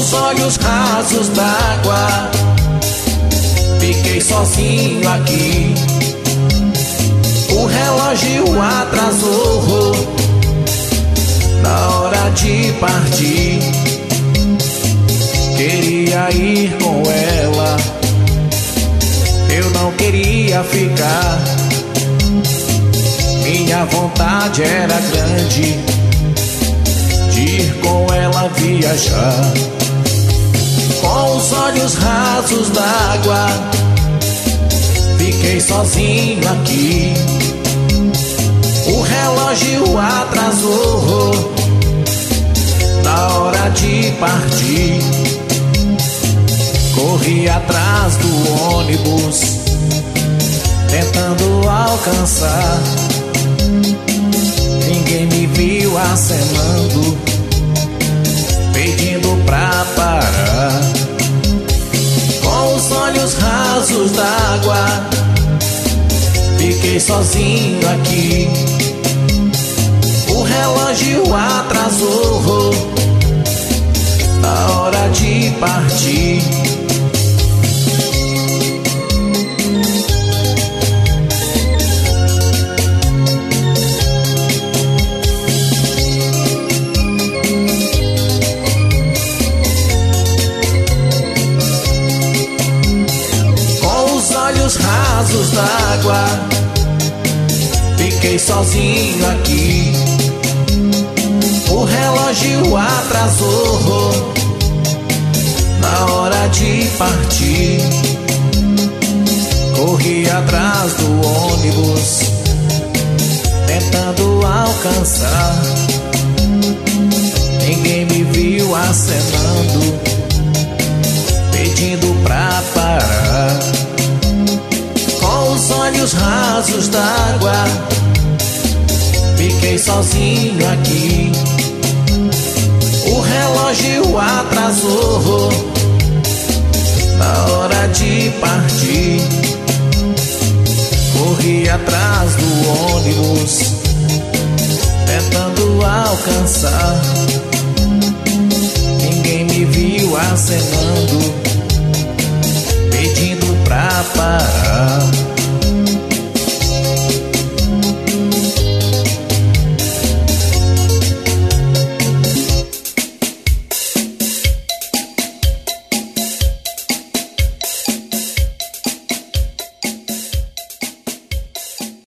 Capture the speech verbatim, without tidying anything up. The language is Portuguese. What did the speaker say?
os olhos rasos d'água, fiquei sozinho aqui. O relógio atrasou na hora de partir. Queria ir com ela, eu não queria ficar. Minha vontade era grande de ir com ela viajar. Com os olhos rasos d'água, fiquei sozinho aqui. O relógio atrasou na hora de partir. Corri atrás do ônibus, tentando alcançar. Ninguém me viu acenando, pedindo pra parar. Com os olhos rasos d'água, fiquei sozinho aqui. O relógio atrasou na hora de partir. Rasos d'água, fiquei sozinho aqui. O relógio atrasou na hora de partir. Corri atrás do ônibus, tentando alcançar. Ninguém me viu acenando, pedindo pra parar. Com os olhos rasos d'água, fiquei sozinho aqui. O relógio atrasou na hora de partir. Corri atrás do ônibus, tentando alcançar. Ninguém me viu acenando, pedindo pra parar.